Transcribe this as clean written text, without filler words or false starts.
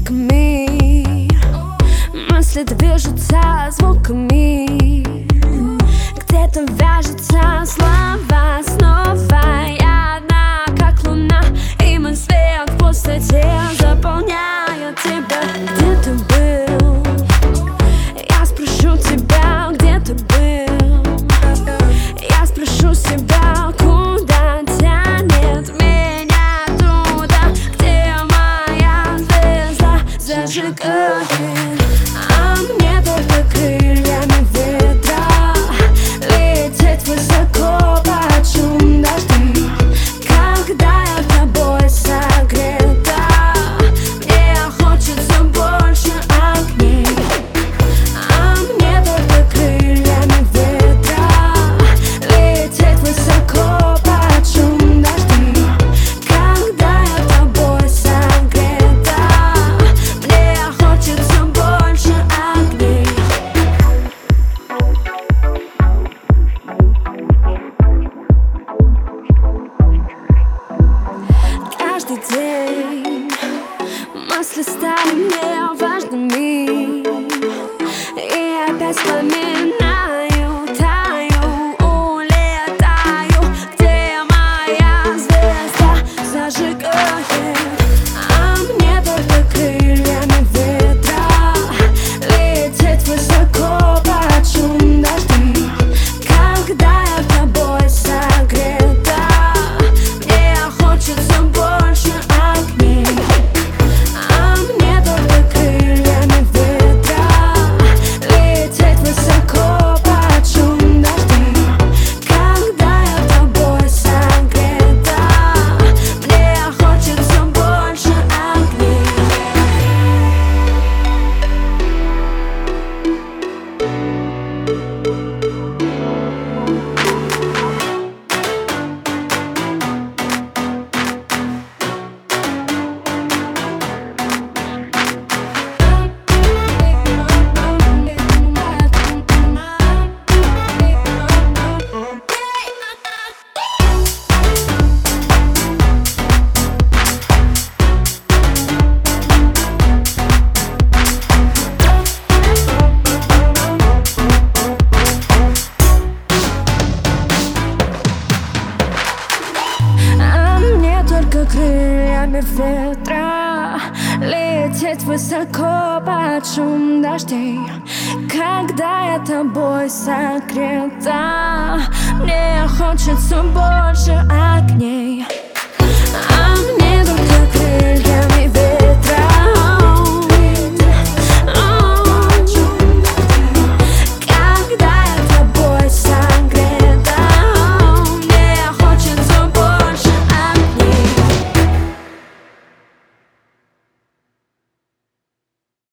нитками, мысли движутся звуками, где-то вяжутся слова снова. Я одна, как луна, и мой свет в пустоте заполняет тебя. Где ты был? Я спрошу тебя, где ты был? Я спрошу себя, куда тянет меня туда, где моя звезда зажигает. А мне только крыльями ветра лететь высоко под шум дождей. Когда я тобой согрета, мне хочется больше огней. А мне только крыльями ветра лететь высоко под шум дождей. Когда я тобой согрета, мне хочется больше огней. Каждый день мысли стали мне важными, и опять вспоминаю, таю, улетаю, где моя звезда зажигает. А мне только крыльями ветра лететь высоко под шум дождей. Когда я тобой согрета, мне хочется больше огней. А мне только крыльями ветра лететь высоко под шум дождей. Когда я тобой согрета, мне хочется больше огней. А мне только крыльями ветра лететь высоко под шум дождей. Когда я тобой согрета, мне хочется больше огней.